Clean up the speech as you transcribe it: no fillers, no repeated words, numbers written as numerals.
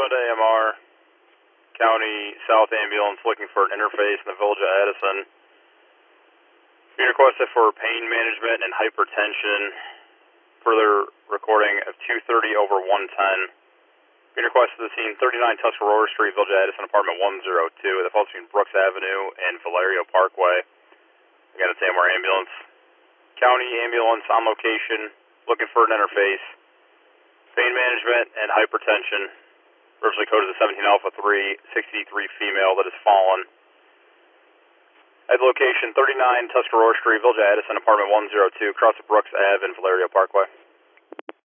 AMR, County South Ambulance looking for an interface in the village of Addison. Being requested for pain management and hypertension. Further recording of 230 over 110. Being requested to the scene 39 Tuscarora Street, Village of Addison, apartment 102. The fault between Brooks Avenue and Valerio Parkway. Again, it's AMR Ambulance. County Ambulance on location, looking for an interface. Pain management and hypertension. Originally coded as 17 Alpha 3, 63 female that has fallen. At location 39 Tuscarora Street, Village of Addison, apartment 102, across the Brooks Ave and Valerio Parkway.